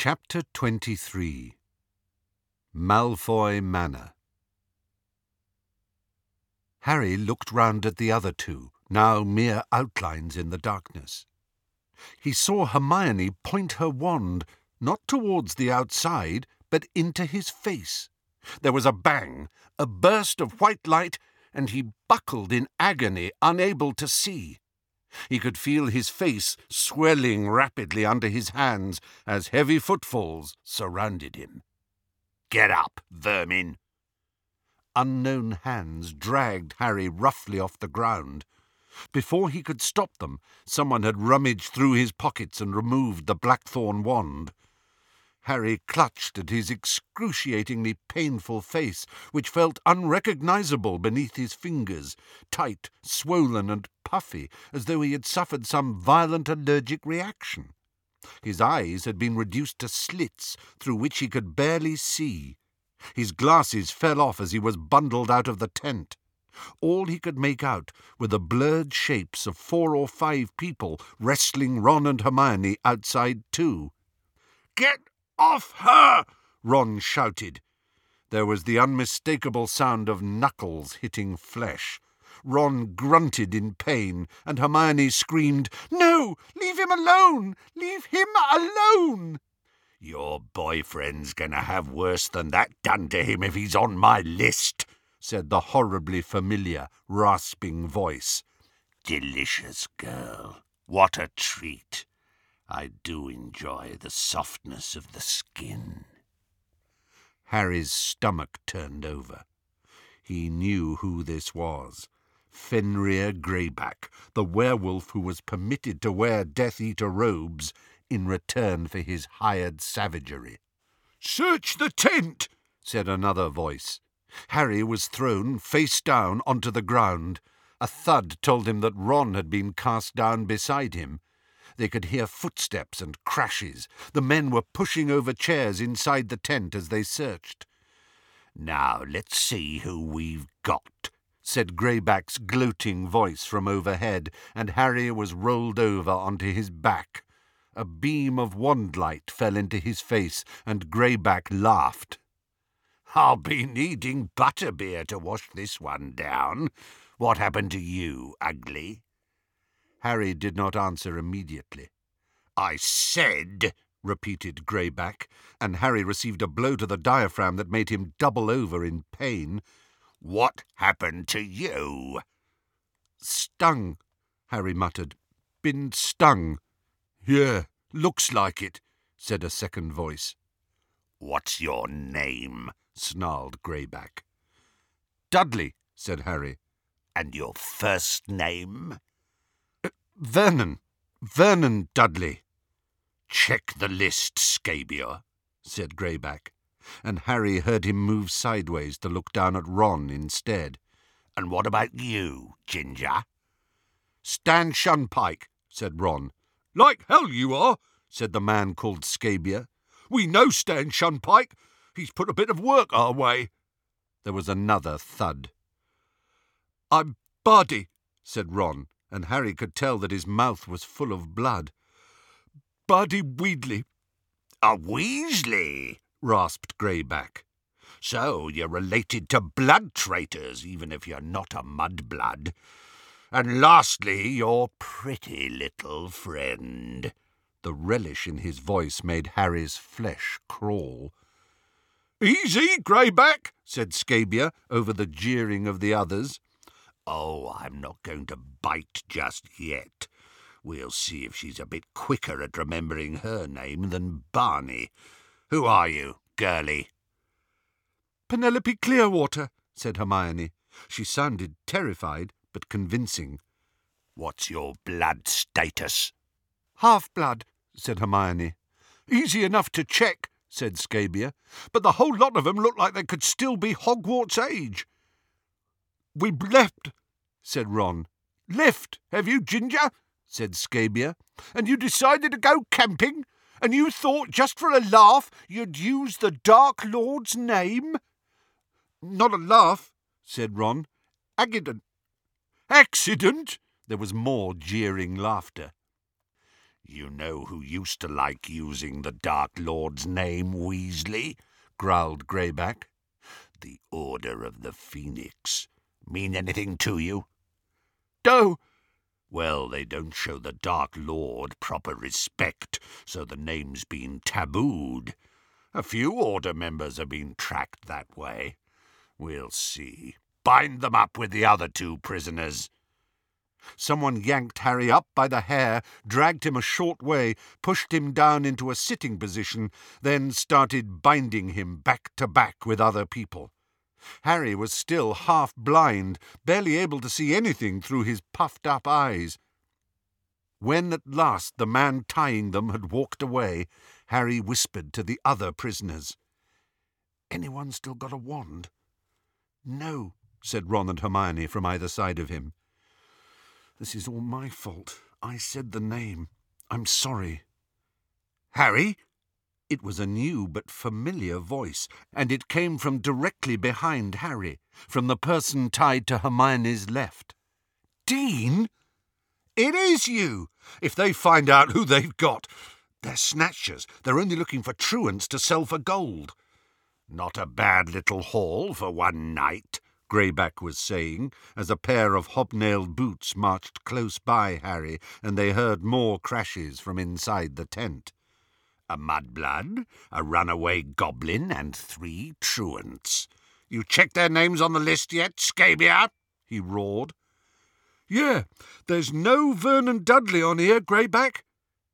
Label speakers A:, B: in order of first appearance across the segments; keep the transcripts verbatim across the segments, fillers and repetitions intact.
A: Chapter twenty-three. Malfoy Manor. Harry looked round at the other two, now mere outlines in the darkness. He saw Hermione point her wand, not towards the outside, but into his face. There was a bang, a burst of white light, and he buckled in agony, unable to see. He could feel his face swelling rapidly under his hands as heavy footfalls surrounded him.
B: "Get up, vermin!"
A: Unknown hands dragged Harry roughly off the ground. Before he could stop them, someone had rummaged through his pockets and removed the blackthorn wand. Harry clutched at his excruciatingly painful face, which felt unrecognizable beneath his fingers, tight, swollen and puffy, as though he had suffered some violent allergic reaction. His eyes had been reduced to slits through which he could barely see. His glasses fell off as he was bundled out of the tent. All he could make out were the blurred shapes of four or five people wrestling Ron and Hermione outside too.
B: "Get off her!"
A: Ron shouted. There was the unmistakable sound of knuckles hitting flesh. Ron grunted in pain, and Hermione screamed, "No! Leave him alone! Leave him alone!"
B: "Your boyfriend's going to have worse than that done to him if he's on my list," said the horribly familiar, rasping voice. "Delicious girl. What a treat. I do enjoy the softness of the skin."
A: Harry's stomach turned over. He knew who this was. Fenrir Greyback, the werewolf who was permitted to wear Death Eater robes in return for his hired savagery. "Search the tent," said another voice. Harry was thrown face down onto the ground. A thud told him that Ron had been cast down beside him. They could hear footsteps and crashes. The men were pushing over chairs inside the tent as they searched.
B: "Now let's see who we've got,"
A: said Greyback's gloating voice from overhead, and Harry was rolled over onto his back. A beam of wandlight fell into his face, and Greyback laughed.
B: "I'll be needing butterbeer to wash this one down. What happened to you, ugly?"
A: Harry did not answer immediately.
B: "I said,"
A: repeated Greyback, and Harry received a blow to the diaphragm that made him double over in pain.
B: "What happened to you?"
A: "Stung," Harry muttered. "Been stung." "Yeah, looks like it," said a second voice.
B: "What's your name?"
A: snarled Greyback. "Dudley," said Harry.
B: "And your first name?"
A: Uh, Vernon. Vernon Dudley."
B: "Check the list, Scabior,"
A: said Greyback, and Harry heard him move sideways to look down at Ron instead.
B: "And what about you, Ginger?"
A: "Stan Shunpike," said Ron. "Like hell you are," said the man called Scabior. "We know Stan Shunpike. He's put a bit of work our way." There was another thud. "I'm Barty," said Ron, and Harry could tell that his mouth was full of blood. "Barty Weedley."
B: "A Weasley?"
A: rasped Greyback.
B: "So you're related to blood traitors, even if you're not a mudblood. And lastly, your pretty little friend."
A: The relish in his voice made Harry's flesh crawl. "Easy, Greyback," said Scabior over the jeering of the others.
B: "Oh, I'm not going to bite just yet. We'll see if she's a bit quicker at remembering her name than Barney. Who are you, girlie?"
A: "Penelope Clearwater," said Hermione. She sounded terrified, but convincing.
B: "What's your blood status?"
A: "Half-blood," said Hermione. "Easy enough to check," said Scabior, "but the whole lot of 'em look like they could still be Hogwarts age." "We left," said Ron. "Left, have you, Ginger?" said Scabior. "And you decided to go camping? And you thought, just for a laugh, you'd use the Dark Lord's name?" "Not a laugh," said Ron. "Accident." "Accident?" There was more jeering laughter.
B: You know who used to like using the Dark Lord's name, Weasley? Growled Greyback. The Order of the Phoenix. Mean anything to you?
C: No.
B: Well, they don't show the Dark Lord proper respect, so the name's been tabooed. A few Order members have been tracked that way. We'll see. Bind them up with the other two prisoners.
A: Someone yanked Harry up by the hair, dragged him a short way, pushed him down into a sitting position, then started binding him back to back with other people. Harry was still half blind, barely able to see anything through his puffed-up eyes. When at last the man tying them had walked away, Harry whispered to the other prisoners. "Anyone still got a wand?" "No," said Ron and Hermione from either side of him. "This is all my fault. I said the name. I'm sorry." "Harry?" It was a new but familiar voice, and it came from directly behind Harry, from the person tied to Hermione's left. "Dean? It is you! If they find out who they've got, they're snatchers. They're only looking for truants to sell for gold."
B: "Not a bad little haul for one night," Greyback was saying, as a pair of hobnailed boots marched close by Harry, and they heard more crashes from inside the tent. "A mudblood, a runaway goblin, and three truants. You checked their names on the list yet, Scabia?" he roared.
C: "Yeah, there's no Vernon Dudley on here, Greyback."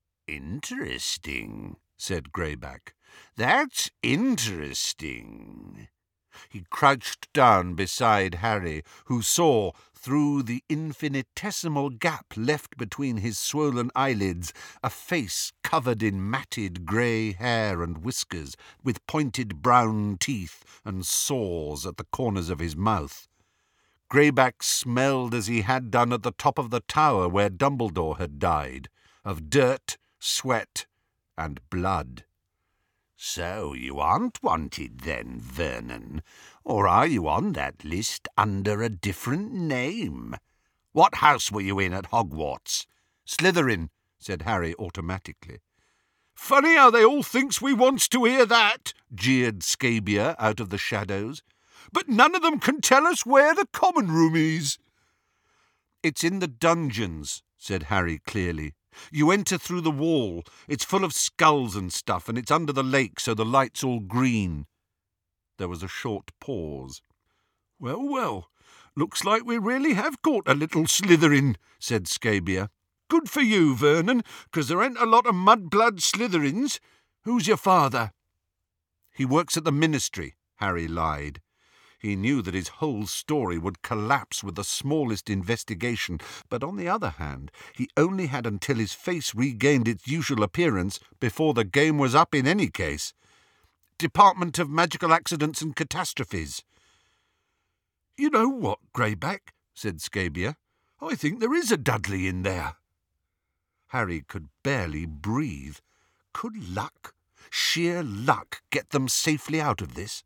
B: "Interesting," said Greyback. "That's interesting."
A: He crouched down beside Harry, who saw, through the infinitesimal gap left between his swollen eyelids, a face covered in matted grey hair and whiskers, with pointed brown teeth and sores at the corners of his mouth. Greyback smelled as he had done at the top of the tower where Dumbledore had died, of dirt, sweat, and blood.
B: "So you aren't wanted then, Vernon, or are you on that list under a different name? What house were you in at Hogwarts?"
A: "Slytherin," said Harry automatically.
C: "Funny how they all thinks we wants to hear that,"
A: jeered Scabia out of the shadows.
C: "But none of them can tell us where the common room is."
A: "It's in the dungeons," said Harry clearly. "You enter through the wall. It's full of skulls and stuff, and it's under the lake, so the light's all green." There was a short pause.
C: "Well, well, looks like we really have caught a little Slytherin," said Scabia. "Good for you, Vernon, 'cause there ain't a lot of mudblood Slytherins. Who's your father?"
A: "He works at the Ministry," Harry lied. He knew that his whole story would collapse with the smallest investigation, but on the other hand, he only had until his face regained its usual appearance before the game was up in any case. "Department of Magical Accidents and Catastrophes."
C: "You know what, Greyback," said Scabia. "I think there is a Dudley in there."
A: Harry could barely breathe. Could luck, sheer luck, get them safely out of this?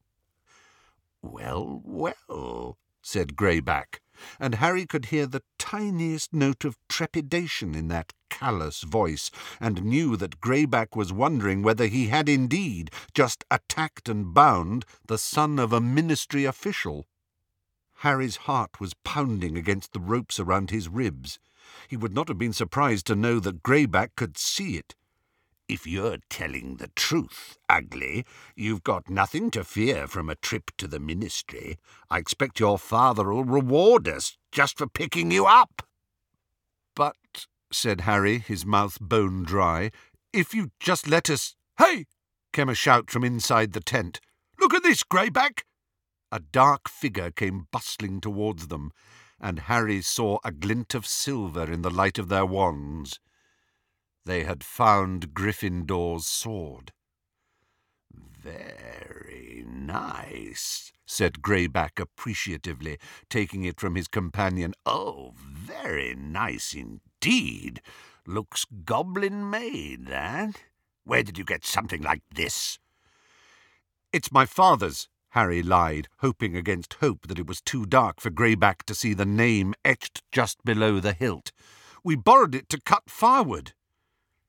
B: "Well, well,"
A: said Greyback, and Harry could hear the tiniest note of trepidation in that callous voice, and knew that Greyback was wondering whether he had indeed just attacked and bound the son of a ministry official. Harry's heart was pounding against the ropes around his ribs. He would not have been surprised to know that Greyback could see it.
B: "If you're telling the truth, Ugly, you've got nothing to fear from a trip to the Ministry. I expect your father'll reward us just for picking you up."
A: "But," said Harry, his mouth bone dry, "if you just let us—"
C: "Hey!"
A: came a shout from inside the tent.
C: "Look at this, Greyback!"
A: A dark figure came bustling towards them, and Harry saw a glint of silver in the light of their wands. They had found Gryffindor's sword.
B: "Very nice,"
A: said Greyback appreciatively, taking it from his companion.
B: "Oh, very nice indeed. Looks goblin-made, that. Where did you get something like this?"
A: "It's my father's," Harry lied, hoping against hope that it was too dark for Greyback to see the name etched just below the hilt. "We borrowed it to cut firewood."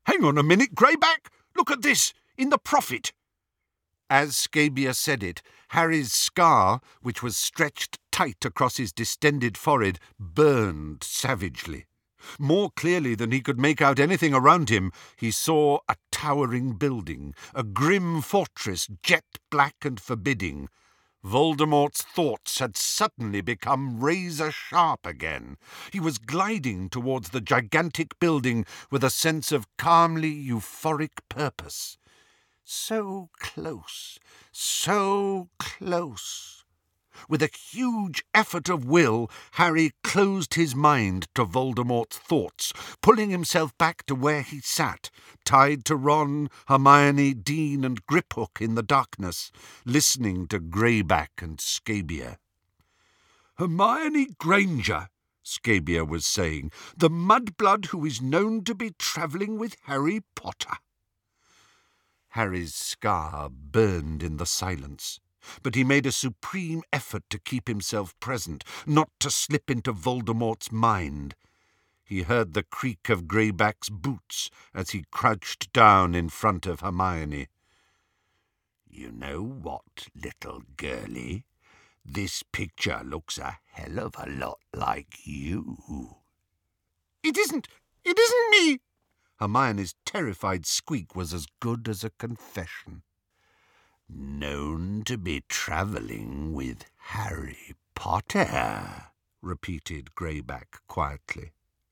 C: Hang on a minute, Greyback. Look at this, in the Prophet.
A: As Scabia said it, Harry's scar, which was stretched tight across his distended forehead, burned savagely. More clearly than he could make out anything around him, he saw a towering building, a grim fortress, jet-black and forbidding. Voldemort's thoughts had suddenly become razor-sharp again. He was gliding towards the gigantic building with a sense of calmly euphoric purpose. So close, so close. With a huge effort of will, Harry closed his mind to Voldemort's thoughts, pulling himself back to where he sat, tied to Ron, Hermione, Dean and Griphook in the darkness, listening to Greyback and Scabia.
C: Hermione Granger, Scabia was saying, the mudblood who is known to be travelling with Harry Potter.
A: Harry's scar burned in the silence, but he made a supreme effort to keep himself present, not to slip into Voldemort's mind. He heard the creak of Greyback's boots as he crouched down in front of Hermione.
B: You know what, little girlie? This picture looks a hell of a lot like you.
C: It isn't! It isn't me!
A: Hermione's terrified squeak was as good as a confession.
B: Known to be travelling with Harry Potter, repeated Greyback quietly.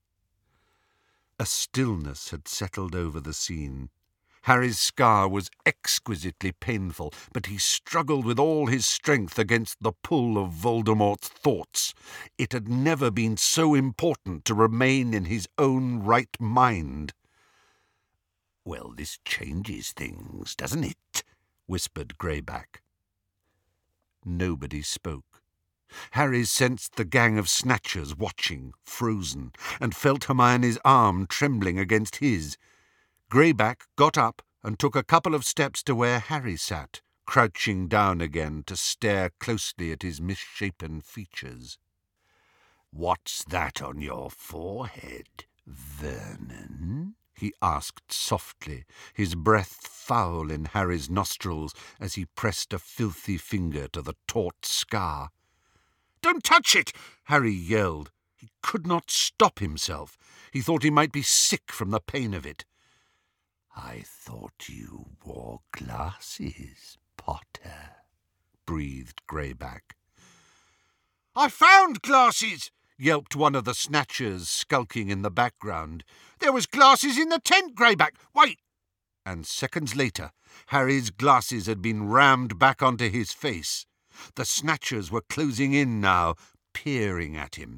A: A stillness had settled over the scene. Harry's scar was exquisitely painful, but he struggled with all his strength against the pull of Voldemort's thoughts. It had never been so important to remain in his own right mind.
B: Well, this changes things, doesn't it? Whispered Greyback.
A: Nobody spoke. Harry sensed the gang of Snatchers watching, frozen, and felt Hermione's arm trembling against his. Greyback got up and took a couple of steps to where Harry sat, crouching down again to stare closely at his misshapen features.
B: What's that on your forehead, Vernon?
A: He asked softly, his breath foul in Harry's nostrils as he pressed a filthy finger to the taut scar.
C: Don't touch it!
A: Harry yelled. He could not stop himself. He thought he might be sick from the pain of it.
B: I thought you wore glasses, Potter, breathed Greyback.
C: I found glasses! Yelped one of the Snatchers, skulking in the background. There was glasses in the tent, Greyback. Wait!
A: And seconds later, Harry's glasses had been rammed back onto his face. The Snatchers were closing in now, peering at him.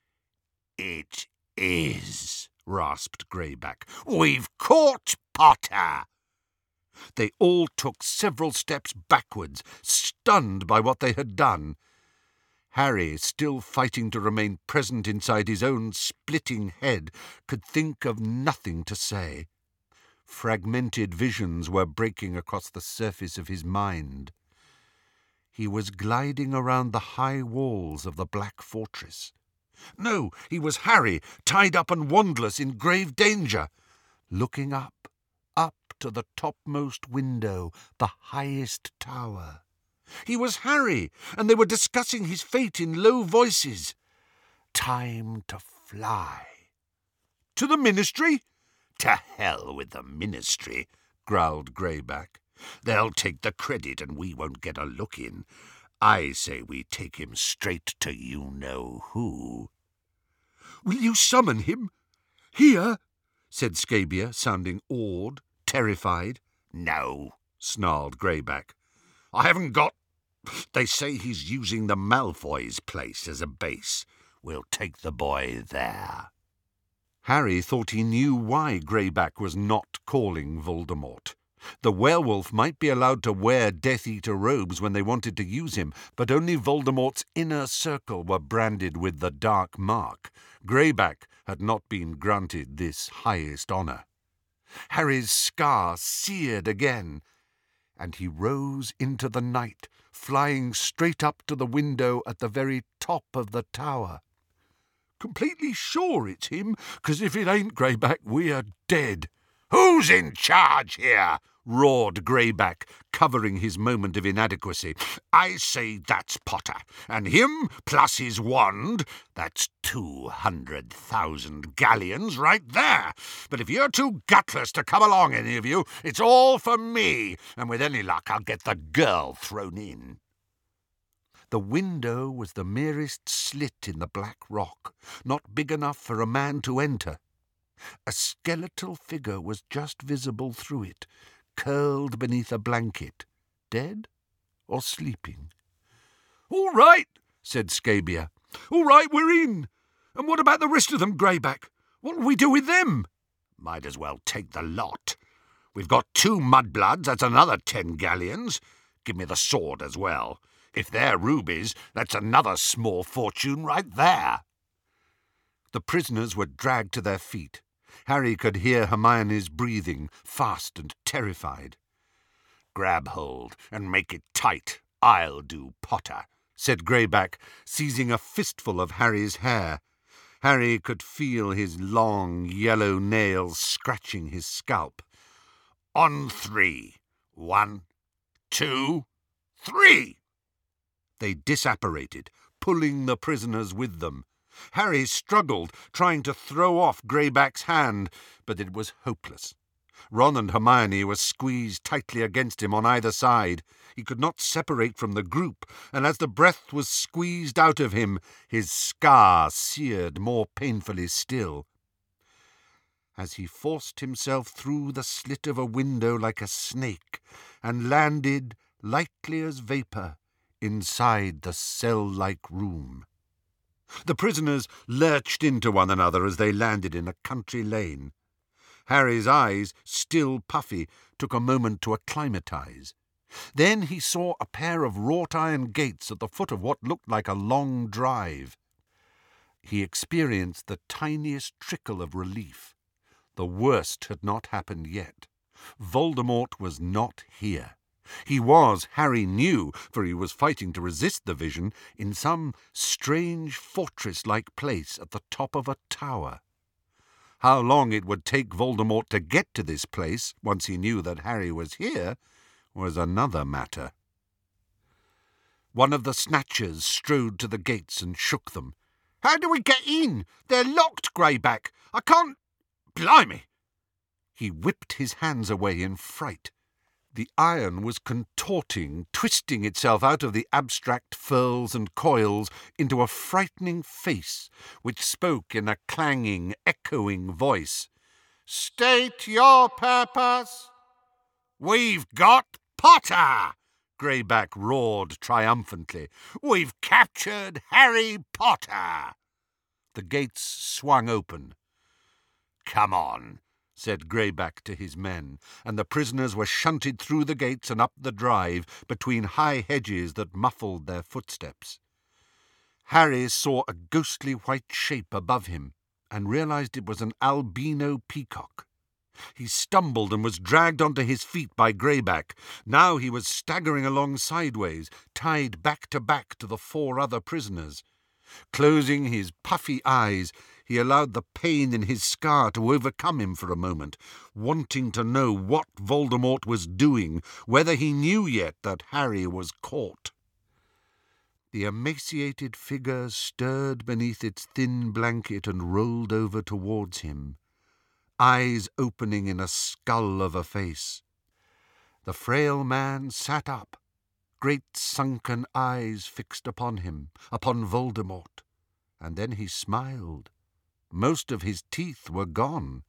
B: It is, rasped Greyback. We've caught Potter!
A: They all took several steps backwards, stunned by what they had done. Harry, still fighting to remain present inside his own splitting head, could think of nothing to say. Fragmented visions were breaking across the surface of his mind. He was gliding around the high walls of the Black Fortress. No, he was Harry, tied up and wandless in grave danger, looking up, up to the topmost window, the highest tower. He was Harry, and they were discussing his fate in low voices. Time to fly.
C: To the Ministry?
B: To hell with the Ministry, growled Greyback. They'll take the credit and we won't get a look in. I say we take him straight to you-know-who.
C: Will you summon him? Here? Said Scabia, sounding awed, terrified.
B: No,
C: snarled Greyback. I haven't got... They say he's using the Malfoys' place as a base.
B: We'll take the boy there.
A: Harry thought he knew why Greyback was not calling Voldemort. The werewolf might be allowed to wear Death Eater robes when they wanted to use him, but only Voldemort's inner circle were branded with the Dark Mark. Greyback had not been granted this highest honour. Harry's scar seared again, and he rose into the night, flying straight up to the window at the very top of the tower.
C: Completely sure it's him, 'cause if it ain't Greyback, we are dead,
B: Who's in charge here?
A: roared Greyback, covering his moment of inadequacy.
B: I say that's Potter, and him plus his wand, that's two hundred thousand galleons right there. But if you're too gutless to come along, any of you, it's all for me, and with any luck I'll get the girl thrown in.
A: The window was the merest slit in the black rock, not big enough for a man to enter. A skeletal figure was just visible through it, curled beneath a blanket, dead or sleeping.
C: "All right," said Scabia. "All right, we're in. And what about the rest of them, Greyback? What'll we do with them?"
B: "Might as well take the lot. We've got two mudbloods, that's another ten galleons. Give me the sword as well. If they're rubies, that's another small fortune right there."
A: The prisoners were dragged to their feet. Harry could hear Hermione's breathing, fast and terrified.
B: "Grab hold and make it tight. I'll do Potter,"
A: said Greyback, seizing a fistful of Harry's hair. Harry could feel his long yellow nails scratching his scalp.
B: "On three. One, two, three."
A: They disapparated, pulling the prisoners with them. Harry struggled, trying to throw off Greyback's hand, but it was hopeless. Ron and Hermione were squeezed tightly against him on either side. He could not separate from the group, and as the breath was squeezed out of him, his scar seared more painfully still. As he forced himself through the slit of a window like a snake, and landed, lightly as vapour, inside the cell-like room. The prisoners lurched into one another as they landed in a country lane. Harry's eyes, still puffy, took a moment to acclimatise. Then he saw a pair of wrought-iron gates at the foot of what looked like a long drive. He experienced the tiniest trickle of relief. The worst had not happened yet. Voldemort was not here. He was, Harry knew, for he was fighting to resist the vision, in some strange fortress-like place at the top of a tower. How long it would take Voldemort to get to this place, once he knew that Harry was here, was another matter. One of the Snatchers strode to the gates and shook them.
C: "How do we get in? They're locked, Greyback. I can't... Blimey!"
A: He whipped his hands away in fright. The iron was contorting, twisting itself out of the abstract furls and coils into a frightening face, which spoke in a clanging, echoing voice.
B: "State your purpose." "We've got Potter!" Greyback roared triumphantly. "We've captured Harry Potter!"
A: The gates swung open.
B: "Come on,"
A: said Greyback to his men, and the prisoners were shunted through the gates and up the drive, between high hedges that muffled their footsteps. Harry saw a ghostly white shape above him, and realized it was an albino peacock. He stumbled and was dragged onto his feet by Greyback. Now he was staggering along sideways, tied back to back to the four other prisoners. Closing his puffy eyes, he allowed the pain in his scar to overcome him for a moment, wanting to know what Voldemort was doing, whether he knew yet that Harry was caught. The emaciated figure stirred beneath its thin blanket and rolled over towards him, eyes opening in a skull of a face. The frail man sat up, great sunken eyes fixed upon him, upon Voldemort, and then he smiled. Most of his teeth were gone.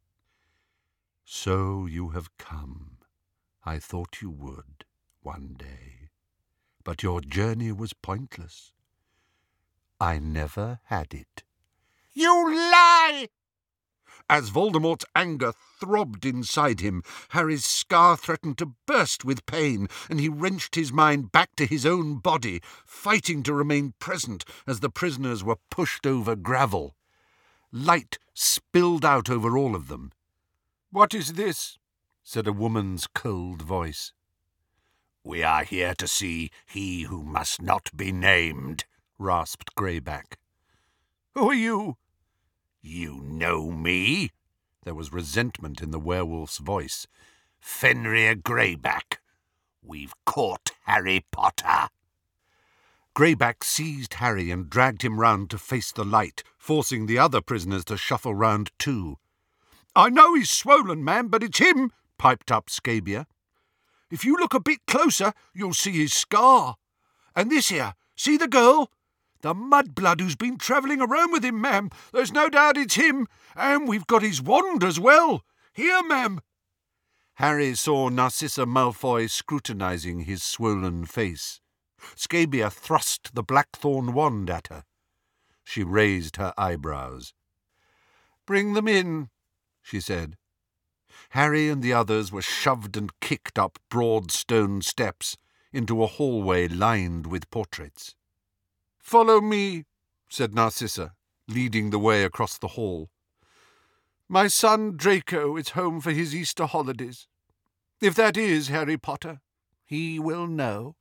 A: "So you have come. I thought you would, one day. But your journey was pointless. I never had it."
B: "You lie!"
A: As Voldemort's anger throbbed inside him, Harry's scar threatened to burst with pain, and he wrenched his mind back to his own body, fighting to remain present as the prisoners were pushed over gravel. Light spilled out over all of them.
C: "What is this?"
A: said a woman's cold voice.
B: "We are here to see he who must not be named," rasped Greyback.
C: "Who are you?"
B: "You know me.
A: There was resentment in the werewolf's voice.
B: "Fenrir Greyback, we've caught Harry Potter."
A: Greyback seized Harry and dragged him round to face the light, forcing the other prisoners to shuffle round too. "I know he's swollen, ma'am, but it's him," piped up Scabia. "If you look a bit closer, you'll see his scar. And this here, see the girl? The mudblood who's been travelling around with him, ma'am. There's no doubt it's him. And we've got his wand as well. Here, ma'am." Harry saw Narcissa Malfoy scrutinising his swollen face. Scabia thrust the blackthorn wand at her. She raised her eyebrows. "Bring them in," she said. Harry and the others were shoved and kicked up broad stone steps into a hallway lined with portraits. "Follow me," said Narcissa, leading the way across the hall. "My son Draco is home for his Easter holidays. If that is Harry Potter, he will know."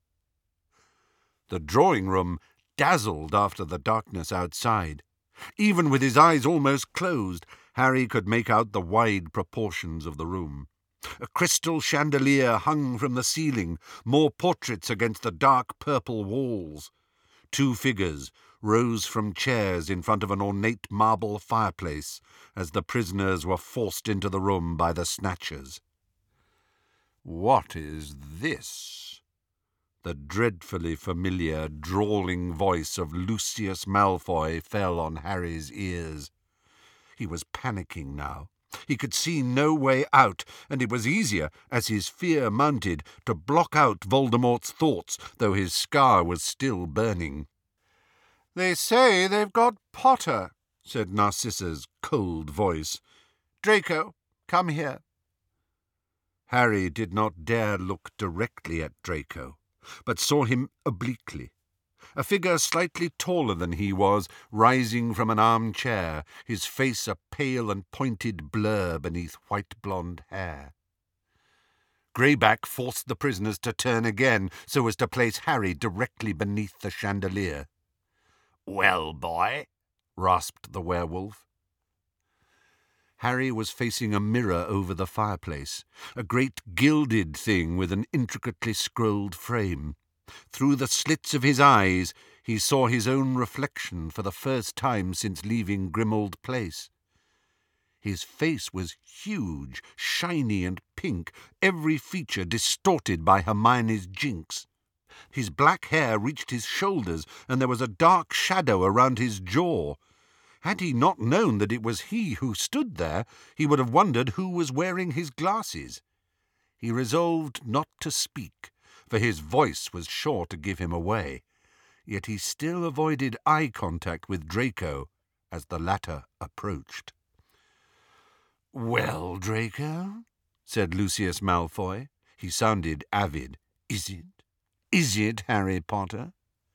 A: The drawing-room dazzled after the darkness outside. Even with his eyes almost closed, Harry could make out the wide proportions of the room. A crystal chandelier hung from the ceiling, more portraits against the dark purple walls. Two figures rose from chairs in front of an ornate marble fireplace as the prisoners were forced into the room by the snatchers. "What is this?" The dreadfully familiar, drawling voice of Lucius Malfoy fell on Harry's ears. He was panicking now. He could see no way out, and it was easier, as his fear mounted, to block out Voldemort's thoughts, though his scar was still burning. "They say they've got Potter," said Narcissa's cold voice. "Draco, come here." Harry did not dare look directly at Draco, but saw him obliquely. A figure slightly taller than he was, rising from an armchair, his face a pale and pointed blur beneath white blonde hair. Greyback forced the prisoners to turn again, so as to place Harry directly beneath the chandelier.
B: "Well, boy?"
A: rasped the werewolf. Harry was facing a mirror over the fireplace, a great gilded thing with an intricately scrolled frame. Through the slits of his eyes he saw his own reflection for the first time since leaving Grimmauld Place. His face was huge, shiny and pink, every feature distorted by Hermione's jinx. His black hair reached his shoulders, and there was a dark shadow around his jaw. Had he not known that it was he who stood there, he would have wondered who was wearing his glasses. He resolved not to speak, for his voice was sure to give him away. Yet he still avoided eye contact with Draco as the latter approached. "Well, Draco," said Lucius Malfoy. He sounded avid. "Is it? Is it Harry Potter?"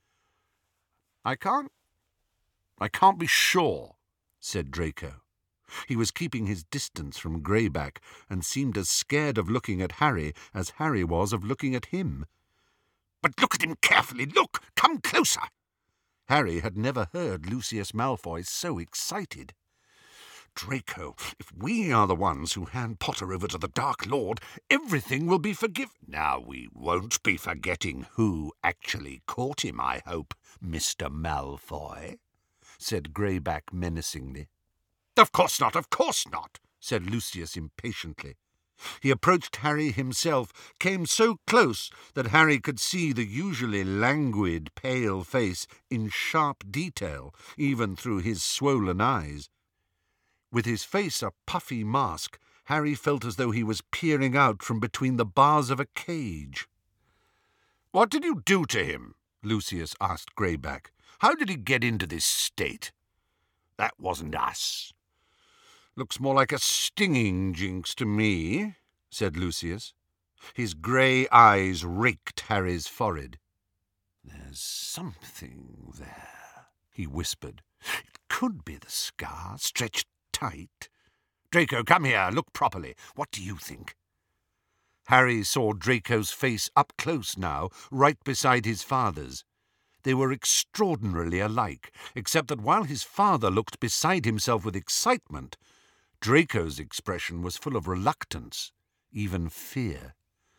A: I can't... I can't be sure," said Draco. He was keeping his distance from Greyback, and seemed as scared of looking at Harry as Harry was of looking at him.
B: "But look at him carefully. Look! Come closer!"
A: Harry had never heard Lucius Malfoy so excited.
B: "Draco, if we are the ones who hand Potter over to the Dark Lord, everything will be forgiven." "Now, we won't be forgetting who actually caught him, I hope, Mister Malfoy," said Greyback menacingly.
C: "Of course not, of course not,"
A: said Lucius impatiently. He approached Harry himself, came so close that Harry could see the usually languid, pale face in sharp detail, even through his swollen eyes. With his face a puffy mask, Harry felt as though he was peering out from between the bars of a cage.
C: "What did you do to him?" Lucius asked Greyback. "How did he get into this state?"
B: "That wasn't us."
A: "Looks more like a stinging jinx to me," said Lucius. His grey eyes raked Harry's forehead. "There's something there," he whispered. "It could be the scar, stretched tight. Draco, come here, look properly. What do you think?" Harry saw Draco's face up close now, right beside his father's. They were extraordinarily alike, except that while his father looked beside himself with excitement, Draco's expression was full of reluctance, even fear.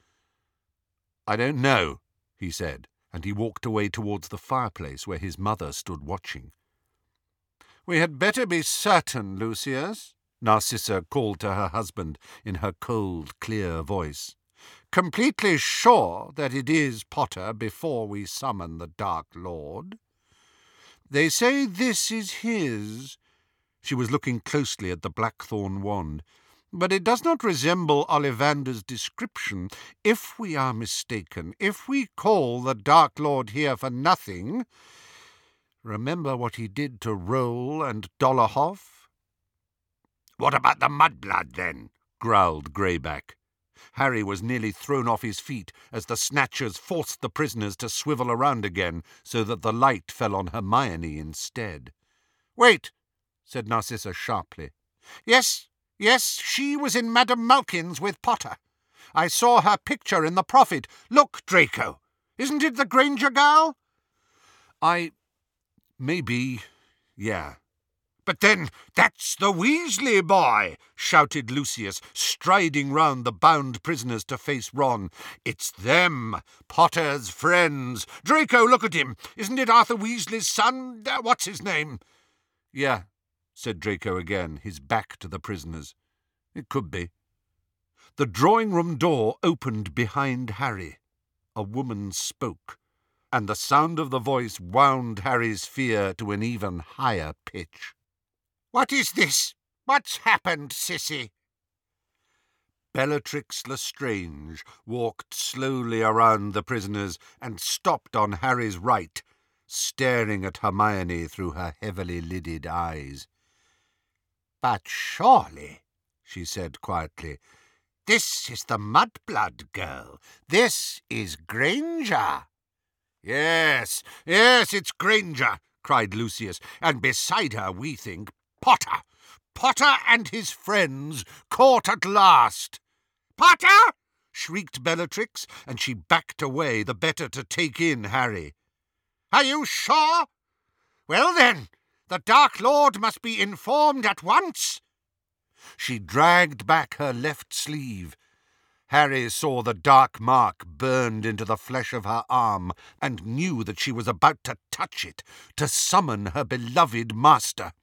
A: "I don't know," he said, and he walked away towards the fireplace where his mother stood watching. "We had better be certain, Lucius," Narcissa called to her husband in her cold, clear voice. "Completely sure that it is Potter before we summon the Dark Lord. They say this is his." She was looking closely at the blackthorn wand. "But it does not resemble Ollivander's description. If we are mistaken, if we call the Dark Lord here for nothing, remember what he did to Roll and Dolohov."
B: "What about the mudblood, then?"
A: growled Greyback. Harry was nearly thrown off his feet as the Snatchers forced the prisoners to swivel around again so that the light fell on Hermione instead. "Wait," said Narcissa sharply. "Yes, yes, she was in Madame Malkin's with Potter. I saw her picture in the Prophet. Look, Draco, isn't it the Granger girl?" "I... maybe... yeah."
B: "But then that's the Weasley boy!" shouted Lucius, striding round the bound prisoners to face Ron. "It's them, Potter's friends. Draco, look at him. Isn't it Arthur Weasley's son? Uh, what's his name?"
A: "Yeah," said Draco again, his back to the prisoners. "It could be." The drawing-room door opened behind Harry. A woman spoke, and the sound of the voice wound Harry's fear to an even higher pitch.
C: "What is this? What's happened, Sissy?"
A: Bellatrix Lestrange walked slowly around the prisoners and stopped on Harry's right, staring at Hermione through her heavily lidded eyes.
C: "But surely," she said quietly, "this is the Mudblood girl. This is Granger."
B: "Yes, yes, it's Granger," cried Lucius, "and beside her, we think, Potter. Potter and his friends caught at last."
C: "Potter!"
A: shrieked Bellatrix, and she backed away the better to take in Harry.
C: "Are you sure? Well then, the Dark Lord must be informed at once."
A: She dragged back her left sleeve. Harry saw the dark mark burned into the flesh of her arm and knew that she was about to touch it, to summon her beloved master.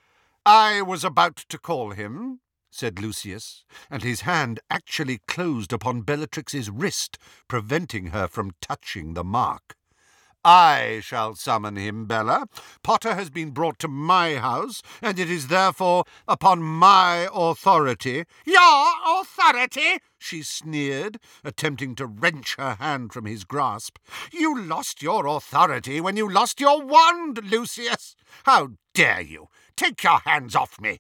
A: "I was about to call him," said Lucius, and his hand actually closed upon Bellatrix's wrist, preventing her from touching the mark. "I shall summon him, Bella. Potter has been brought to my house, and it is therefore upon my authority—"
C: "Your authority?"
A: she sneered, attempting to wrench her hand from his grasp.
C: "You lost your authority when you lost your wand, Lucius. How dare you? Take your hands off me."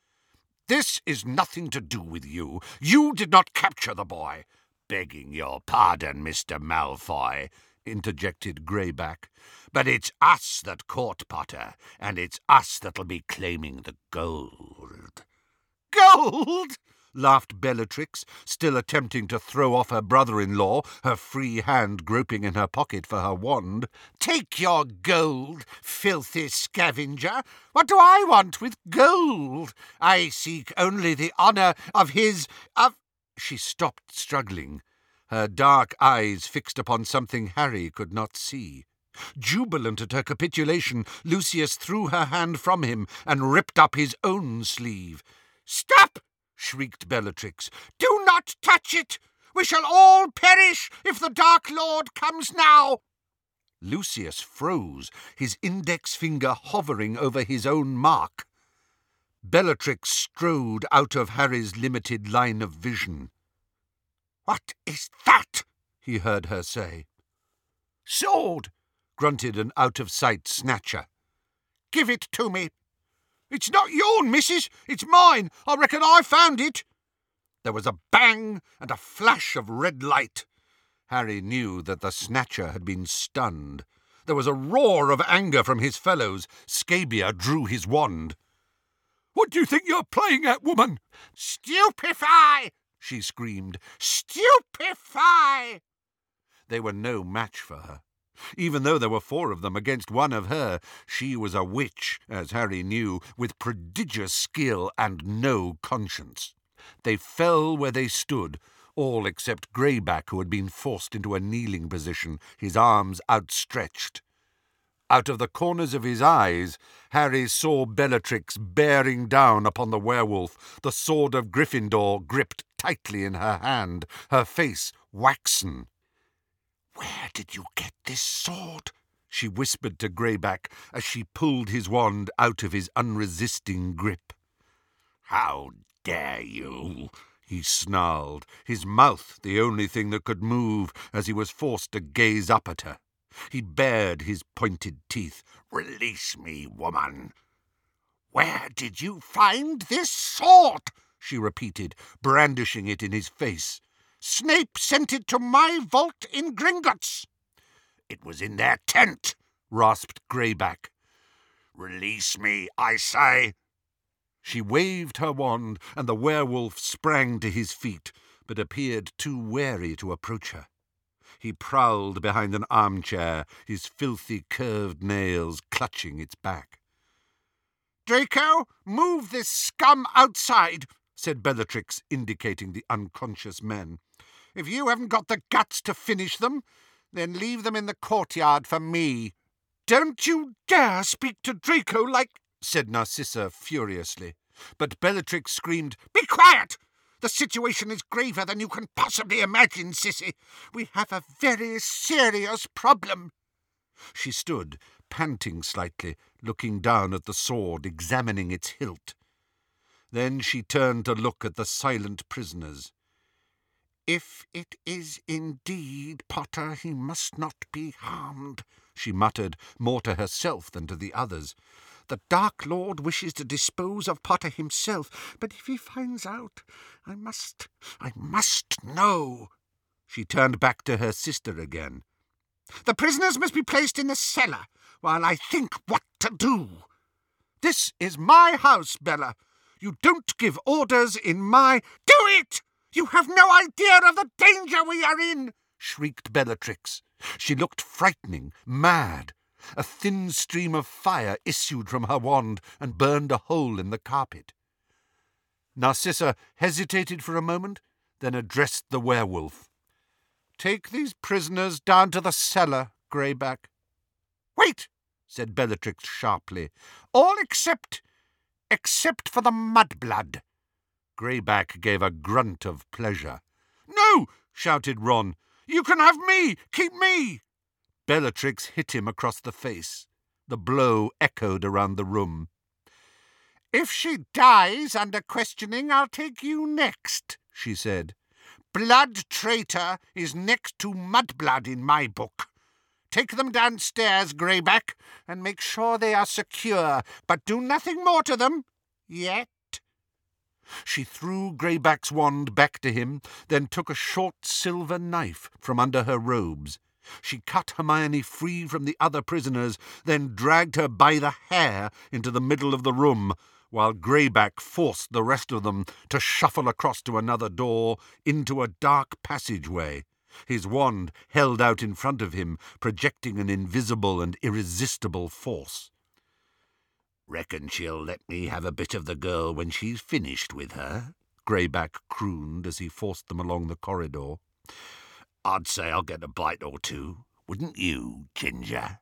A: "This is nothing to do with you. You did not capture the boy."
B: "Begging your pardon, Mister Malfoy,"
A: interjected Greyback,
B: "but it's us that caught Potter, and it's us that'll be claiming the gold."
C: "Gold?"
A: laughed Bellatrix, still attempting to throw off her brother-in-law, her free hand groping in her pocket for her wand.
C: "Take your gold, filthy scavenger. What do I want with gold? I seek only the honour of his... of—"
A: She stopped struggling, her dark eyes fixed upon something Harry could not see. Jubilant at her capitulation, Lucius threw her hand from him and ripped up his own sleeve.
C: "Stop!" shrieked Bellatrix. "Do not touch it! We shall all perish if the Dark Lord comes now!"
A: Lucius froze, his index finger hovering over his own mark. Bellatrix strode out of Harry's limited line of vision.
C: "What is that?"
A: he heard her say.
C: "Sword,"
A: grunted an out-of-sight Snatcher.
C: "Give it to me." "It's not yourn, missus. It's mine. I reckon I found it." There was a bang and a flash of red light.
A: Harry knew that the Snatcher had been stunned. There was a roar of anger from his fellows. Scabia drew his wand.
C: "What do you think you're playing at, woman?" "Stupefy!" she screamed. "Stupefy!"
A: They were no match for her. Even though there were four of them against one of her, she was a witch, as Harry knew, with prodigious skill and no conscience. They fell where they stood, all except Greyback, who had been forced into a kneeling position, his arms outstretched. Out of the corners of his eyes, Harry saw Bellatrix bearing down upon the werewolf, the sword of Gryffindor gripped tightly in her hand, her face waxen. "Where did you get this sword?" she whispered to Greyback as she pulled his wand out of his unresisting grip.
B: "How dare you?"
A: he snarled, his mouth the only thing that could move as he was forced to gaze up at her. He bared his pointed teeth.
B: "Release me, woman." "Where did you find this sword?" she repeated, brandishing it in his face. "Snape sent it to my vault in Gringotts." "It was in their tent," rasped Greyback. "Release me, I say."
A: She waved her wand, and the werewolf sprang to his feet, but appeared too wary to approach her. He prowled behind an armchair, his filthy curved nails clutching its back.
C: "Draco, move this scum outside," said Bellatrix, indicating the unconscious men. "If you haven't got the guts to finish them, then leave them in the courtyard for me." "Don't you dare speak to Draco like—" said Narcissa furiously. But Bellatrix screamed, "Be quiet! The situation is graver than you can possibly imagine, Sissy. We have a very serious problem." She stood, panting slightly, looking down at the sword, examining its hilt. Then she turned to look at the silent prisoners. "If it is indeed Potter, he must not be harmed," she muttered, more to herself than to the others. "The Dark Lord wishes to dispose of Potter himself, but if he finds out, I must, I must know." She turned back to her sister again. "The prisoners must be placed in the cellar, while I think what to do." "This is my house, Bella. You don't give orders in my—" "Do it! You have no idea of the danger we are in!" shrieked Bellatrix. She looked frightening, mad. A thin stream of fire issued from her wand and burned a hole in the carpet. Narcissa hesitated for a moment, then addressed the werewolf. "Take these prisoners down to the cellar, Greyback." "Wait," said Bellatrix sharply. "All except... except for the mudblood." Greyback gave a grunt of pleasure. "No!" shouted Ron. "You can have me! Keep me!" Bellatrix hit him across the face. The blow echoed around the room. "If she dies under questioning, I'll take you next," she said. "Blood traitor is next to mudblood in my book. Take them downstairs, Greyback, and make sure they are secure, but do nothing more to them yet." She threw Greyback's wand back to him, then took a short silver knife from under her robes. She cut Hermione free from the other prisoners, then dragged her by the hair into the middle of the room, while Greyback forced the rest of them to shuffle across to another door into a dark passageway, his wand held out in front of him, projecting an invisible and irresistible force.
B: "Reckon she'll let me have a bit of the girl when she's finished with her?" Greyback crooned as he forced them along the corridor. "I'd say I'll get a bite or two, wouldn't you, Ginger?"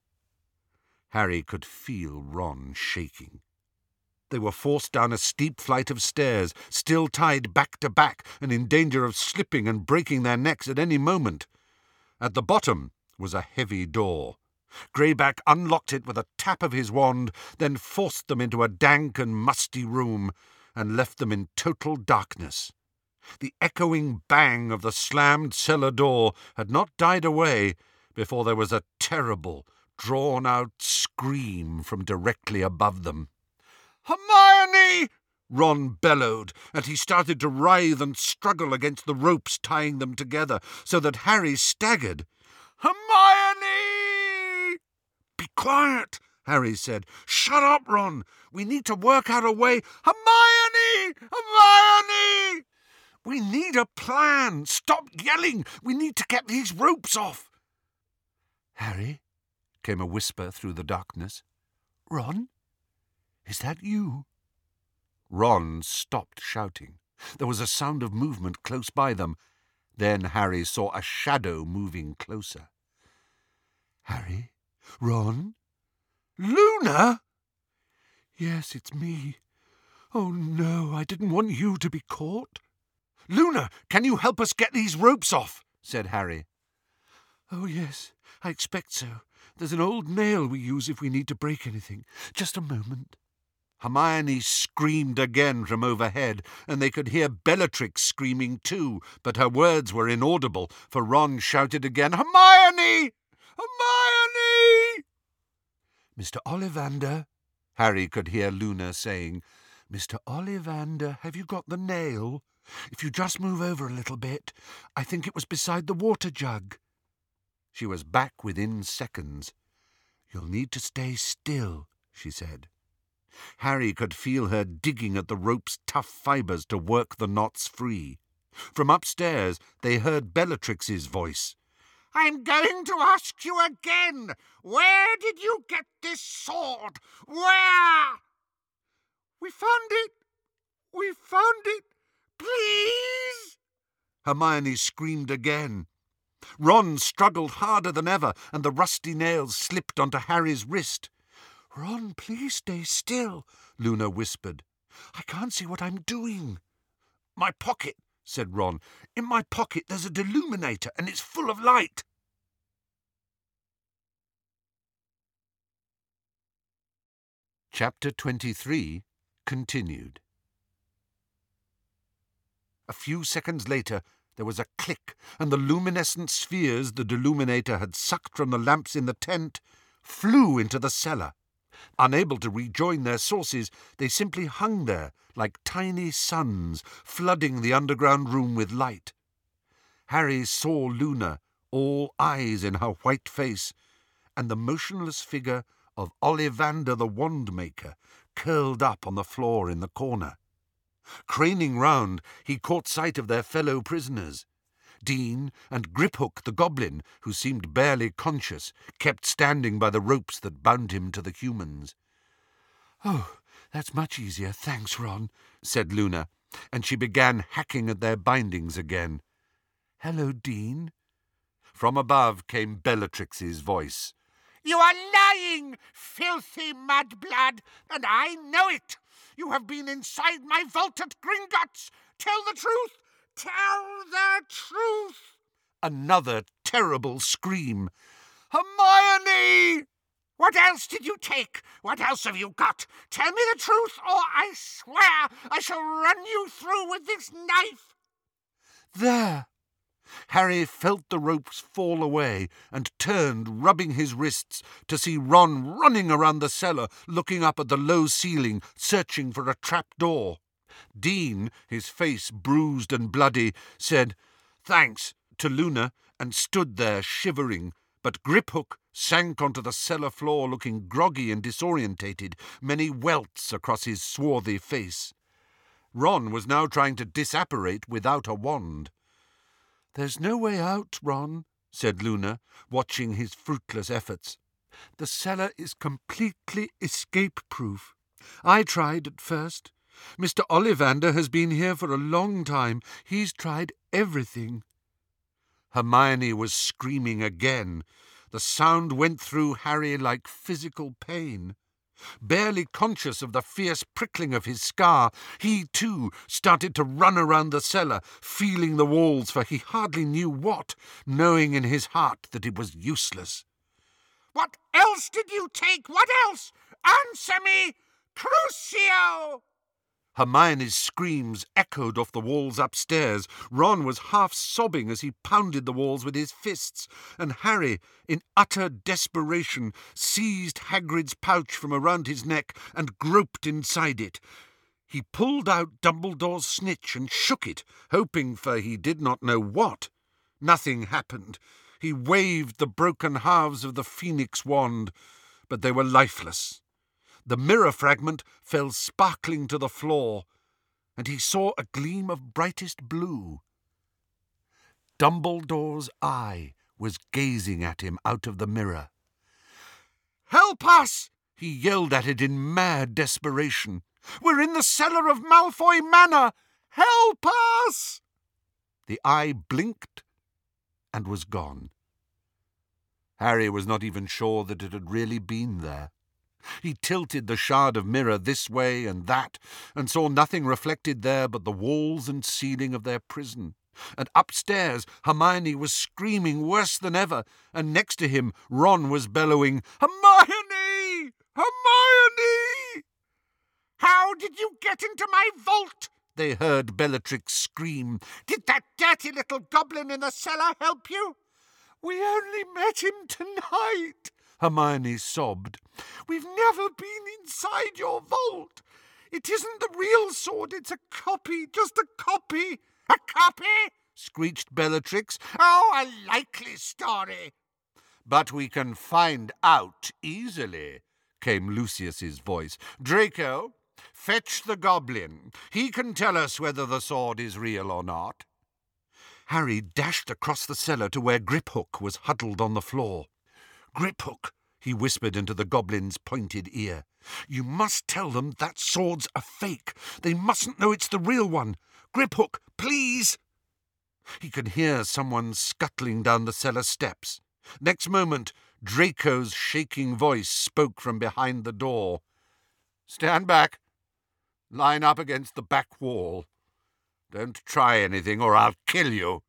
A: Harry could feel Ron shaking. They were forced down a steep flight of stairs, still tied back to back and in danger of slipping and breaking their necks at any moment. At the bottom was a heavy door. Greyback unlocked it with a tap of his wand, then forced them into a dank and musty room and left them in total darkness. The echoing bang of the slammed cellar door had not died away before there was a terrible, drawn-out scream from directly above them. "Hermione!" Ron bellowed, and he started to writhe and struggle against the ropes tying them together, so that Harry staggered. "Hermione!" "Be quiet," Harry said. "Shut up, Ron. We need to work out a way—" "Hermione! Hermione! We need a plan. Stop yelling. We need to get these ropes off." "Harry," came a whisper through the darkness. "Ron? Is that you?" Ron stopped shouting. There was a sound of movement close by them. Then Harry saw a shadow moving closer. "Harry? Ron? Luna?" "Yes, it's me. Oh, no, I didn't want you to be caught."
C: "Luna, can you help us get these ropes off?" said Harry.
A: "Oh, yes, I expect so. There's an old nail we use if we need to break anything. Just a moment."
C: Hermione screamed again from overhead, and they could hear Bellatrix screaming too, but her words were inaudible, for Ron shouted again, "Hermione! Hermione!"
A: "Mister Ollivander," Harry could hear Luna saying, "Mister Ollivander, have you got the nail? If you just move over a little bit, I think it was beside the water jug." She was back within seconds. "You'll need to stay still," she said. Harry could feel her digging at the rope's tough fibres to work the knots free. From upstairs they heard Bellatrix's voice.
B: "I'm going to ask you again. Where did you get this sword? Where?"
C: "We found it. We found it. Please!" Hermione screamed again. Ron struggled harder than ever, and the rusty nails slipped onto Harry's wrist.
A: "Ron, please stay still," Luna whispered. "I can't see what I'm doing."
C: "My pocket," said Ron. "In my pocket there's a deluminator, and it's full of light."
A: Chapter twenty-three, continued. A few seconds later there was a click, and the luminescent spheres the deluminator had sucked from the lamps in the tent flew into the cellar. Unable to rejoin their sources, they simply hung there like tiny suns, flooding the underground room with light. Harry saw Luna, all eyes in her white face, and the motionless figure of Ollivander the Wandmaker, curled up on the floor in the corner. Craning round, he caught sight of their fellow prisoners. Dean and Griphook the Goblin, who seemed barely conscious, kept standing by the ropes that bound him to the humans. "Oh, that's much easier, thanks, Ron," said Luna, and she began hacking at their bindings again. "Hello, Dean." From above came Bellatrix's voice.
B: "You are lying, filthy mudblood, and I know it. You have been inside my vault at Gringotts. Tell the truth. Tell the truth."
A: Another terrible scream.
C: "Hermione!"
B: "What else did you take? What else have you got? Tell me the truth, or I swear I shall run you through with this knife."
A: There! Harry felt the ropes fall away and turned, rubbing his wrists, to see Ron running around the cellar, looking up at the low ceiling, searching for a trap-door. Dean, his face bruised and bloody, said "Thanks" to Luna and stood there shivering, but Griphook sank onto the cellar floor looking groggy and disorientated, many welts across his swarthy face. Ron was now trying to disapparate without a wand. "There's no way out, Ron," said Luna, watching his fruitless efforts. "The cellar is completely escape-proof. I tried at first. Mister Ollivander has been here for a long time. He's tried everything." Hermione was screaming again. The sound went through Harry like physical pain. Barely conscious of the fierce prickling of his scar, he too started to run around the cellar, feeling the walls for he hardly knew what, knowing in his heart that it was useless.
B: "What else did you take? What else? Answer me! Crucio!"
A: Hermione's screams echoed off the walls upstairs. Ron was half sobbing as he pounded the walls with his fists, and Harry, in utter desperation, seized Hagrid's pouch from around his neck and groped inside it. He pulled out Dumbledore's snitch and shook it, hoping for he did not know what. Nothing happened. He waved the broken halves of the Phoenix wand, but they were lifeless. The mirror fragment fell sparkling to the floor, and he saw a gleam of brightest blue. Dumbledore's eye was gazing at him out of the mirror. Help us! He yelled at it in mad desperation. We're in the cellar of Malfoy Manor! Help us! The eye blinked and was gone. Harry was not even sure that it had really been there. He tilted the shard of mirror this way and that, and saw nothing reflected there but the walls and ceiling of their prison. And upstairs Hermione was screaming worse than ever, and next to him Ron was bellowing, "Hermione! Hermione!" "How did you get into my vault?" they heard Bellatrix scream. "Did that dirty little goblin in the cellar help you?" "We only met him tonight," Hermione sobbed. "We've never been inside your vault. It isn't the real sword, it's a copy, just a copy." "A copy?" screeched Bellatrix. "Oh, a likely story." "But we can find out easily," came Lucius's voice. "Draco, fetch the goblin. He can tell us whether the sword is real or not." Harry dashed across the cellar to where Griphook was huddled on the floor. "Griphook," he whispered into the goblin's pointed ear, "you must tell them that sword's a fake. They mustn't know it's the real one. Griphook, please!" He could hear someone scuttling down the cellar steps. Next moment, Draco's shaking voice spoke from behind the door. "Stand back. Line up against the back wall. Don't try anything or I'll kill you."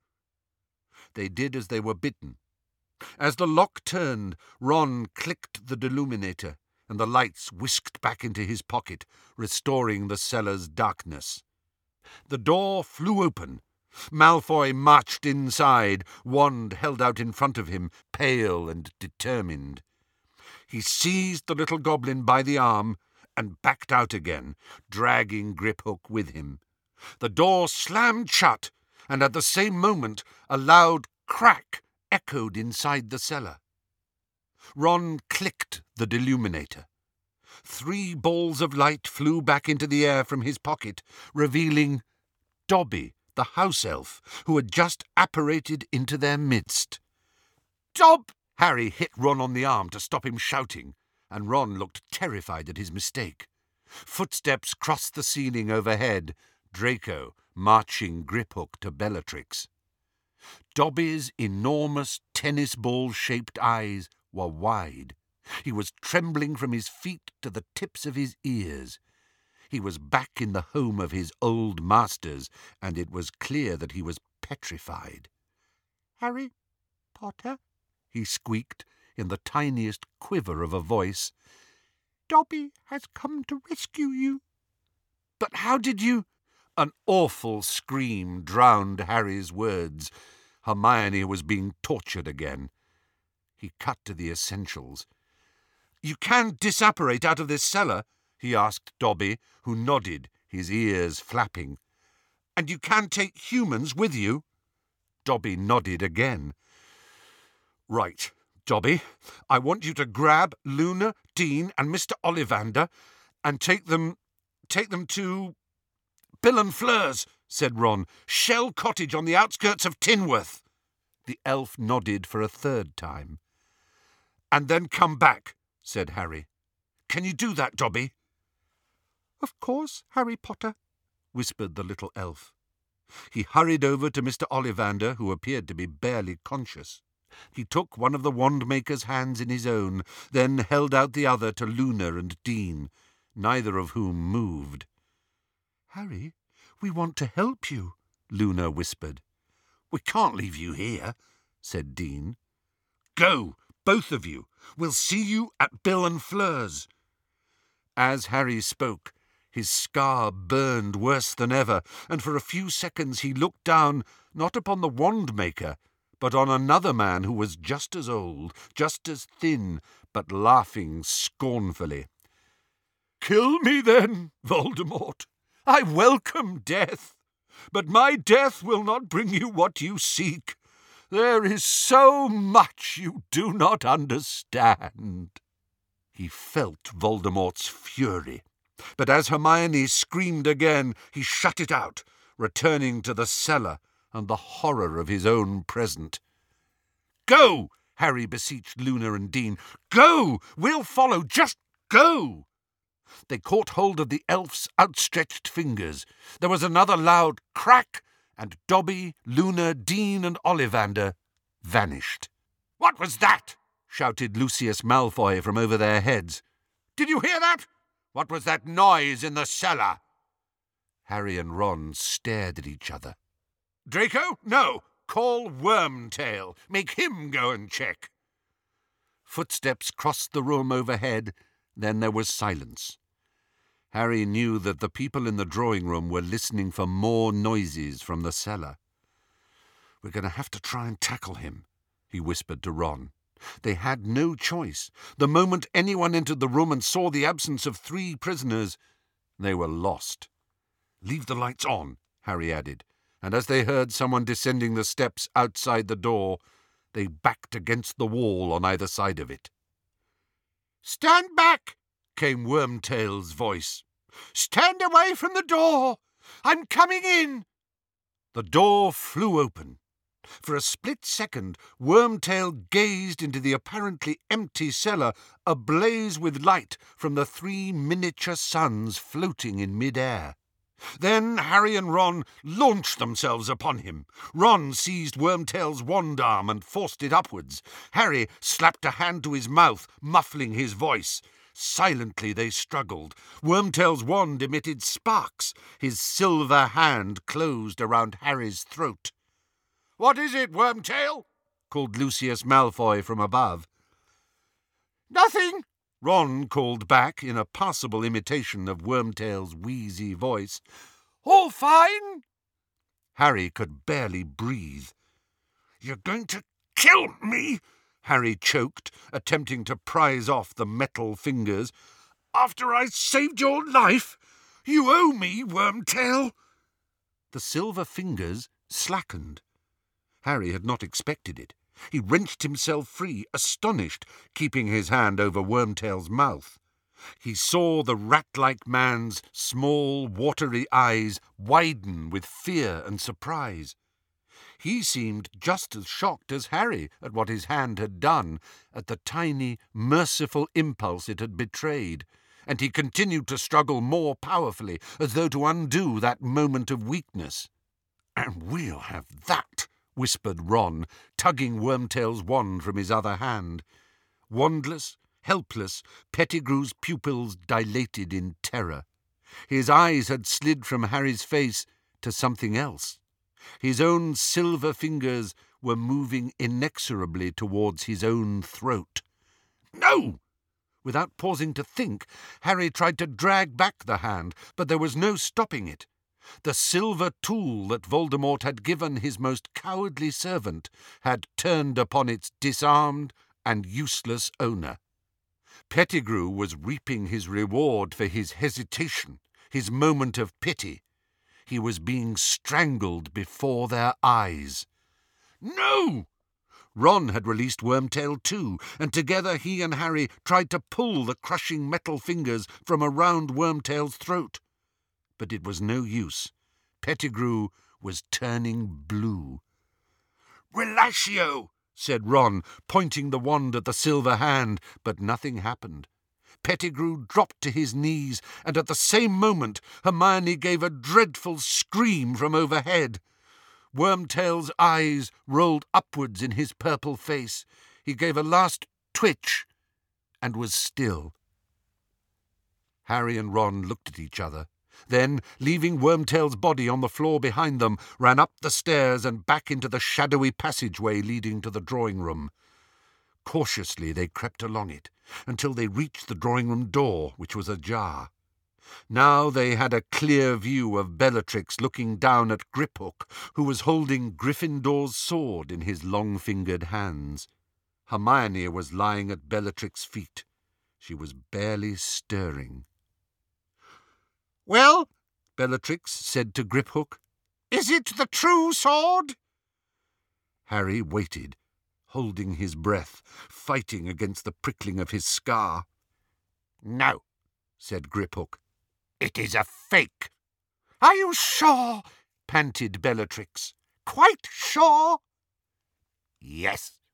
A: They did as they were bidden. As the lock turned, Ron clicked the deluminator, and the lights whisked back into his pocket, restoring the cellar's darkness. The door flew open. Malfoy marched inside, wand held out in front of him, pale and determined. He seized the little goblin by the arm and backed out again, dragging Griphook with him. The door slammed shut, and at the same moment a loud crack echoed inside the cellar. Ron clicked the deluminator. Three balls of light flew back into the air from his pocket, revealing Dobby, the house elf, who had just apparated into their midst. "Dob!" Harry hit Ron on the arm to stop him shouting, and Ron looked terrified at his mistake. Footsteps crossed the ceiling overhead, Draco marching Griphook to Bellatrix. Dobby's enormous tennis ball-shaped eyes were wide. He was trembling from his feet to the tips of his ears. He was back in the home of his old masters, and it was clear that he was petrified. "Harry Potter," he squeaked in the tiniest quiver of a voice, "Dobby has come to rescue you." "But how did you—" An awful scream drowned Harry's words. Hermione was being tortured again. He cut to the essentials. "You can disapparate out of this cellar?" he asked Dobby, who nodded, his ears flapping. "And you can take humans with you?" Dobby nodded again. "Right, Dobby, I want you to grab Luna, Dean and Mister Ollivander and take them, take them to Bill and Fleurs," said Ron. "Shell Cottage on the outskirts of Tinworth." The elf nodded for a third time. "And then come back," said Harry. "Can you do that, Dobby?" "Of course, Harry Potter," whispered the little elf. He hurried over to Mister Ollivander, who appeared to be barely conscious. He took one of the wand-maker's hands in his own, then held out the other to Luna and Dean, neither of whom moved. "Harry, we want to help you," Luna whispered. "We can't leave you here," said Dean. "Go, both of you. We'll see you at Bill and Fleur's." As Harry spoke, his scar burned worse than ever, and for a few seconds he looked down not upon the wand-maker, but on another man who was just as old, just as thin, but laughing scornfully. "Kill me then, Voldemort. I welcome death, but my death will not bring you what you seek. There is so much you do not understand." He felt Voldemort's fury, but as Hermione screamed again, he shut it out, returning to the cellar and the horror of his own present. "Go!" Harry beseeched Luna and Dean. "Go! We'll follow. Just go!" They caught hold of the elf's outstretched fingers. There was another loud crack, and Dobby, Luna, Dean and Ollivander vanished. "What was that?" shouted Lucius Malfoy from over their heads. "Did you hear that? What was that noise in the cellar?" Harry and Ron stared at each other. "Draco? No! Call Wormtail. Make him go and check." Footsteps crossed the room overhead. Then there was silence. Harry knew that the people in the drawing-room were listening for more noises from the cellar. "We're going to have to try and tackle him," he whispered to Ron. They had no choice. The moment anyone entered the room and saw the absence of three prisoners, they were lost. "Leave the lights on," Harry added, and as they heard someone descending the steps outside the door, they backed against the wall on either side of it. "Stand back!" came Wormtail's voice. "Stand away from the door! I'm coming in!" The door flew open. For a split second, Wormtail gazed into the apparently empty cellar, ablaze with light from the three miniature suns floating in mid-air. Then Harry and Ron launched themselves upon him. Ron seized Wormtail's wand arm and forced it upwards. Harry slapped a hand to his mouth, muffling his voice. Silently they struggled. Wormtail's wand emitted sparks. His silver hand closed around Harry's throat. "What is it, Wormtail?" called Lucius Malfoy from above. "Nothing," Ron called back in a passable imitation of Wormtail's wheezy voice. "All fine." Harry could barely breathe. "You're going to kill me," Harry choked, attempting to prise off the metal fingers. "After I saved your life? You owe me, Wormtail." The silver fingers slackened. Harry had not expected it. He wrenched himself free, astonished, keeping his hand over Wormtail's mouth. He saw the rat-like man's small, watery eyes widen with fear and surprise. He seemed just as shocked as Harry at what his hand had done, at the tiny, merciful impulse it had betrayed, and he continued to struggle more powerfully, as though to undo that moment of weakness. "And we'll have that," whispered Ron, tugging Wormtail's wand from his other hand. Wandless, helpless, Pettigrew's pupils dilated in terror. His eyes had slid from Harry's face to something else. His own silver fingers were moving inexorably towards his own throat. "No!" Without pausing to think, Harry tried to drag back the hand, but there was no stopping it. The silver tool that Voldemort had given his most cowardly servant had turned upon its disarmed and useless owner. Pettigrew was reaping his reward for his hesitation, his moment of pity. He was being strangled before their eyes. "No!" Ron had released Wormtail too, and together he and Harry tried to pull the crushing metal fingers from around Wormtail's throat. But it was no use. Pettigrew was turning blue. "Relatio!" said Ron, pointing the wand at the silver hand, but nothing happened. Pettigrew dropped to his knees, and at the same moment Hermione gave a dreadful scream from overhead. Wormtail's eyes rolled upwards in his purple face. He gave a last twitch and was still. Harry and Ron looked at each other. Then, leaving Wormtail's body on the floor behind them, ran up the stairs and back into the shadowy passageway leading to the drawing-room. Cautiously they crept along it, until they reached the drawing-room door, which was ajar. Now they had a clear view of Bellatrix looking down at Griphook, who was holding Gryffindor's sword in his long-fingered hands. Hermione was lying at Bellatrix's feet. She was barely stirring. "Well," Bellatrix said to Griphook, "is it the true sword?" Harry waited, holding his breath, fighting against the prickling of his scar. "No," said Griphook. "It is a fake." "Are you sure?" panted Bellatrix. "Quite sure?" "Yes,"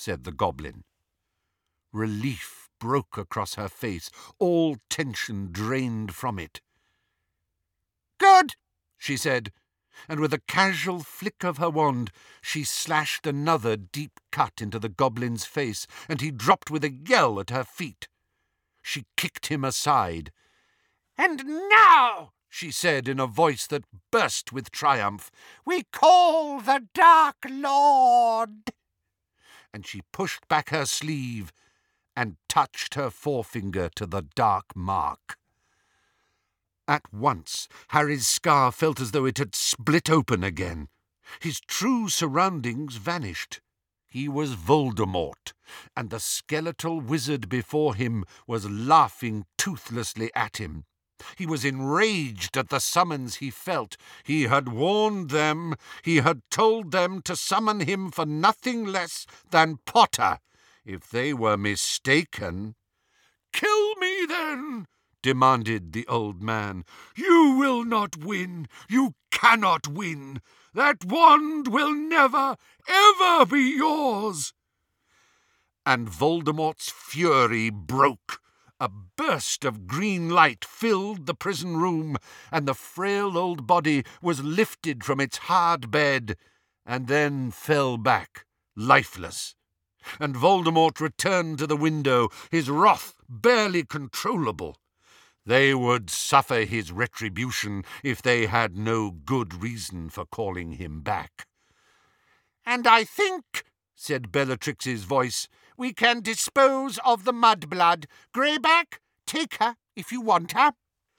A: said the goblin. Relief broke across her face, all tension drained from it. "Good," she said, and with a casual flick of her wand, she slashed another deep cut into the goblin's face, and he dropped with a yell at her feet. She kicked him aside. "And now," she said in a voice that burst with triumph, "we call the Dark Lord." And she pushed back her sleeve and touched her forefinger to the dark mark. At once, Harry's scar felt as though it had split open again. His true surroundings vanished. He was Voldemort, and the skeletal wizard before him was laughing toothlessly at him. He was enraged at the summons he felt. He had warned them. He had told them to summon him for nothing less than Potter. If they were mistaken— "Kill me, then!" demanded the old man. "You will not win. You cannot win. That wand will never, ever be yours." And Voldemort's fury broke. A burst of green light filled the prison room, and the frail old body was lifted from its hard bed, and then fell back, lifeless. And Voldemort returned to the window, his wrath barely controllable. They would suffer his retribution if they had no good reason for calling him back. "And I think," said Bellatrix's voice, "we can dispose of the mudblood. Greyback, take her if you want her."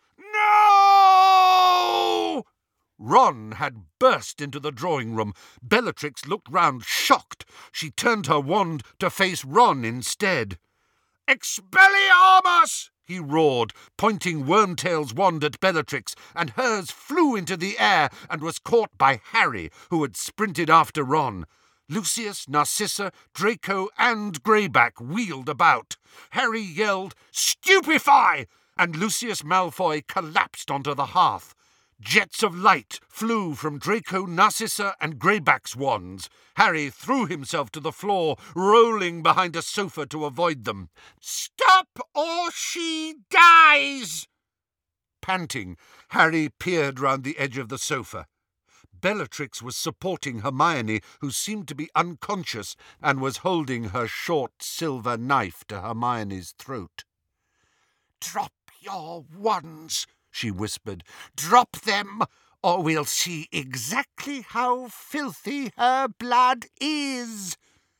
A: "No!" Ron had burst into the drawing room. Bellatrix looked round, shocked. She turned her wand to face Ron instead. "Expelliarmus!" he roared, pointing Wormtail's wand at Bellatrix, and hers flew into the air and was caught by Harry, who had sprinted after Ron. Lucius, Narcissa, Draco, and Greyback wheeled about. Harry yelled, "Stupefy!" and Lucius Malfoy collapsed onto the hearth. Jets of light flew from Draco, Narcissa, and Greyback's wands. Harry threw himself to the floor, rolling behind a sofa to avoid them. "Stop or she dies!" Panting, Harry peered round the edge of the sofa. Bellatrix was supporting Hermione, who seemed to be unconscious, and was holding her short silver knife to Hermione's throat. "Drop your wands," she whispered. "Drop them, or we'll see exactly how filthy her blood is."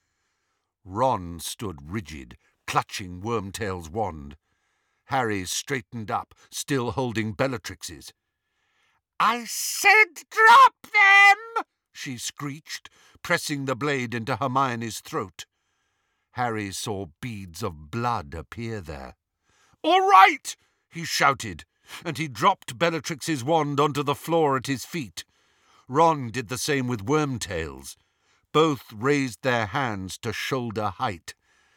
A: Ron stood rigid, clutching Wormtail's wand. Harry straightened up, still holding Bellatrix's. "I said drop them!" she screeched, pressing the blade into Hermione's throat. Harry saw beads of blood appear there. "All right!" he shouted, and he dropped Bellatrix's wand onto the floor at his feet. Ron did the same with Wormtail's. Both raised their hands to shoulder height.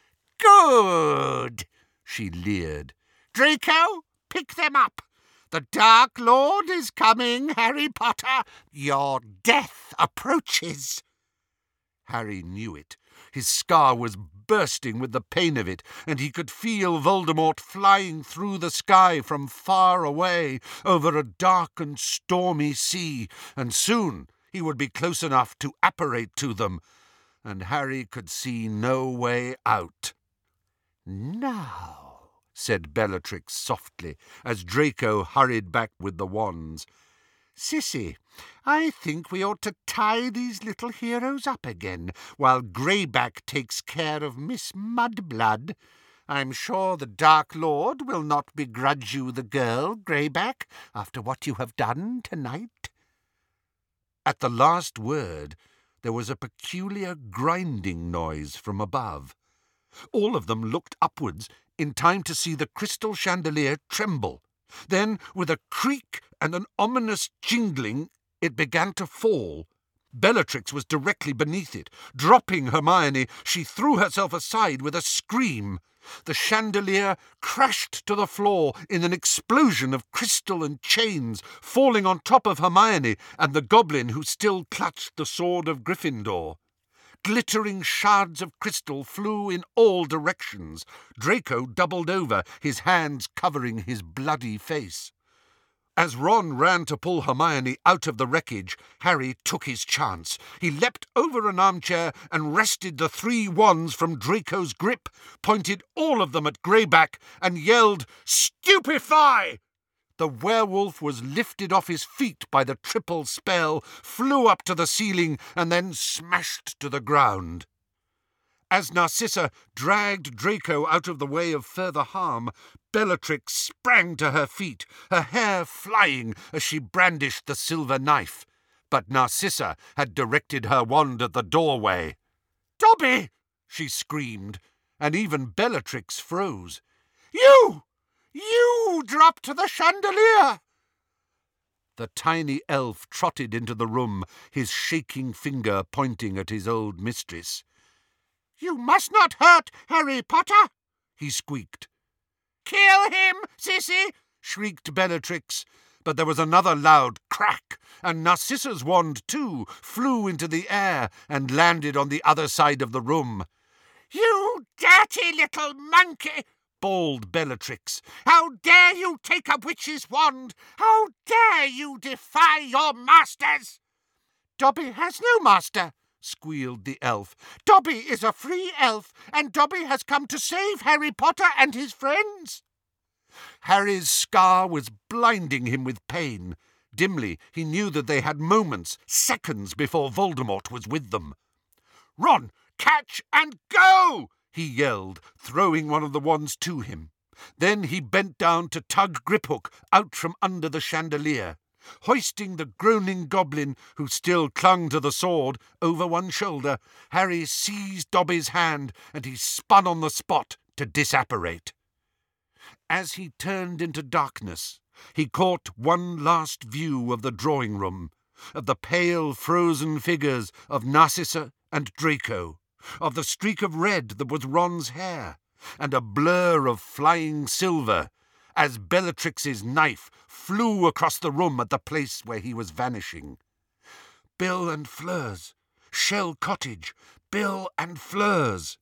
A: "Good!" she leered. "Draco, pick them up. The Dark Lord is coming, Harry Potter. Your death approaches." Harry knew it. His scar was bursting with the pain of it, and he could feel Voldemort flying through the sky from far away, over a dark and stormy sea, and soon he would be close enough to apparate to them, and Harry could see no way out. "Now," said Bellatrix softly, as Draco hurried back with the wands, "Sissy, I think we ought to tie these little heroes up again, while Greyback takes care of Miss Mudblood. I'm sure the Dark Lord will not begrudge you the girl, Greyback, after what you have done tonight." At the last word, there was a peculiar grinding noise from above. All of them looked upwards in time to see the crystal chandelier tremble. Then, with a creak and an ominous jingling, it began to fall. Bellatrix was directly beneath it. Dropping Hermione, she threw herself aside with a scream. The chandelier crashed to the floor in an explosion of crystal and chains, falling on top of Hermione and the goblin who still clutched the sword of Gryffindor. Glittering shards of crystal flew in all directions. Draco doubled over, his hands covering his bloody face. As Ron ran to pull Hermione out of the wreckage, Harry took his chance. He leapt over an armchair and wrested the three wands from Draco's grip, pointed all of them at Greyback, and yelled, "Stupefy!" The werewolf was lifted off his feet by the triple spell, flew up to the ceiling, and then smashed to the ground. As Narcissa dragged Draco out of the way of further harm, Bellatrix sprang to her feet, her hair flying as she brandished the silver knife. But Narcissa had directed her wand at the doorway. "Dobby!" she screamed, and even Bellatrix froze. "You! You dropped the chandelier!" The tiny elf trotted into the room, his shaking finger pointing at his old mistress. "You must not hurt Harry Potter," he squeaked. "Kill him, sissy!" shrieked Bellatrix. But there was another loud crack, and Narcissa's wand, too, flew into the air and landed on the other side of the room. "You dirty little monkey!" bawled Bellatrix. "How dare you take a witch's wand? How dare you defy your masters?" "Dobby has no master," squealed the elf. "Dobby is a free elf, and Dobby has come to save Harry Potter and his friends." Harry's scar was blinding him with pain. Dimly, he knew that they had moments, seconds before Voldemort was with them. "Ron, catch and go!" he yelled, throwing one of the wands to him. Then he bent down to tug Griphook out from under the chandelier. Hoisting the groaning goblin, who still clung to the sword, over one shoulder, Harry seized Dobby's hand, and he spun on the spot to disapparate. As he turned into darkness, he caught one last view of the drawing room, of the pale, frozen figures of Narcissa and Draco, of the streak of red that was Ron's hair, and a blur of flying silver, as Bellatrix's knife flew across the room at the place where he was vanishing. Bill and Fleur's, Shell Cottage, Bill and Fleur's.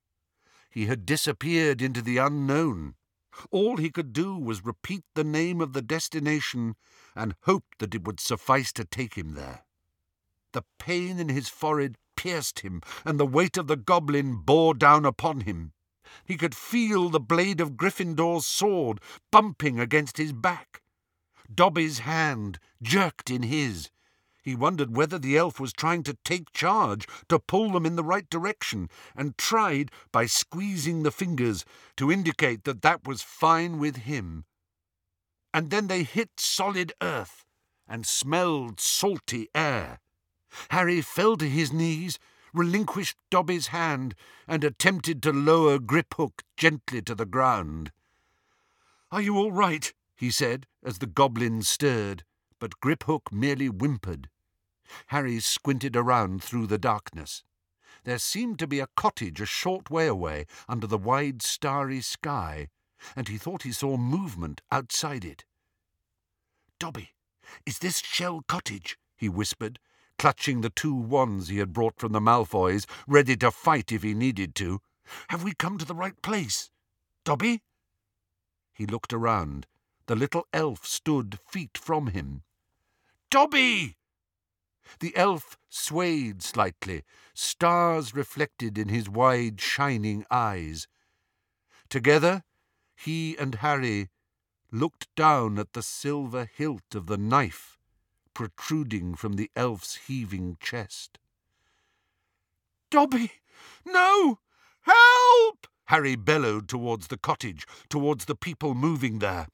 A: He had disappeared into the unknown. All he could do was repeat the name of the destination and hope that it would suffice to take him there. The pain in his forehead pierced him, and the weight of the goblin bore down upon him. He could feel the blade of Gryffindor's sword bumping against his back. Dobby's hand jerked in his. He wondered whether the elf was trying to take charge, to pull them in the right direction, and tried, by squeezing the fingers, to indicate that that was fine with him. And then they hit solid earth and smelled salty air. Harry fell to his knees, relinquished Dobby's hand, and attempted to lower Griphook gently to the ground. "Are you all right?" he said, as the goblin stirred, but Griphook merely whimpered. Harry squinted around through the darkness. There seemed to be a cottage a short way away under the wide starry sky, and he thought he saw movement outside it. "Dobby, is this Shell Cottage?" he whispered, clutching the two wands he had brought from the Malfoys, ready to fight if he needed to. "Have we come to the right place? Dobby?" He looked around. The little elf stood feet from him. "Dobby!" The elf swayed slightly, stars reflected in his wide, shining eyes. Together, he and Harry looked down at the silver hilt of the knife protruding from the elf's heaving chest. "Dobby! No! Help!" Harry bellowed towards the cottage, towards the people moving there.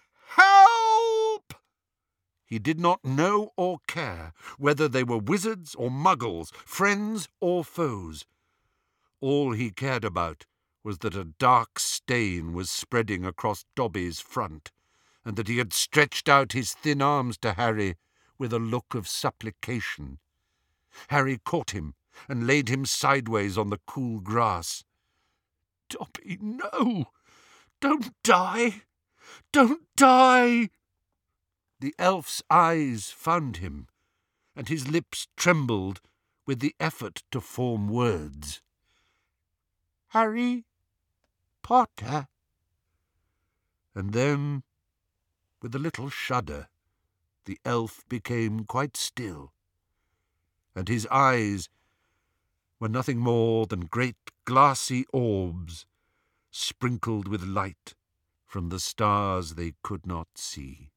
A: "Help!" He did not know or care whether they were wizards or muggles, friends or foes. All he cared about was that a dark stain was spreading across Dobby's front, and that he had stretched out his thin arms to Harry with a look of supplication. Harry caught him and laid him sideways on the cool grass. "Dobby, no! Don't die! Don't die!" The elf's eyes found him, and his lips trembled with the effort to form words.
B: Harry Potter.
A: And then, with a little shudder, the elf became quite still, and his eyes were nothing more than great glassy orbs sprinkled with light from the stars they could not see.